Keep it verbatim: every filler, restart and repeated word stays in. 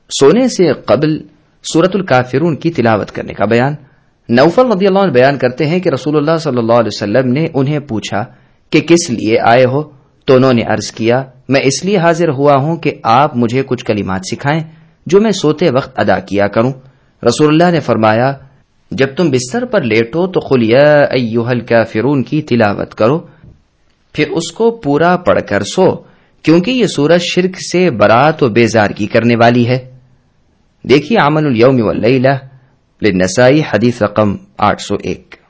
सोने से कबल सूरतुल काफिरून की तिलावत करने का बयान। नौफल रदियल्लाहु अन्हु बयान करते हैं कि रसूलुल्लाह सल्लल्लाहु अलैहि वसल्लम ने उन्हें पूछा कि किस लिए आए हो, तो उन्होंने अर्ज किया, मैं इसलिए हाजिर हुआ हूं कि आप मुझे कुछ कलिमात सिखाएं जो मैं सोते वक्त अदा किया करूं। रसूलुल्लाह ने फरमाया, जब तुम बिस्तर पर लेटो तो कुल या अय्युहल काफिरून की तिलावत करो, फिर उसको पूरा पढ़कर सो, क्योंकि ये सूरत शिर्क से बरात व बेजारगी करने वाली है। देखिए अमलुल यौमि वल लैला लिन्नसाई हदीस रकम आठ सौ एक।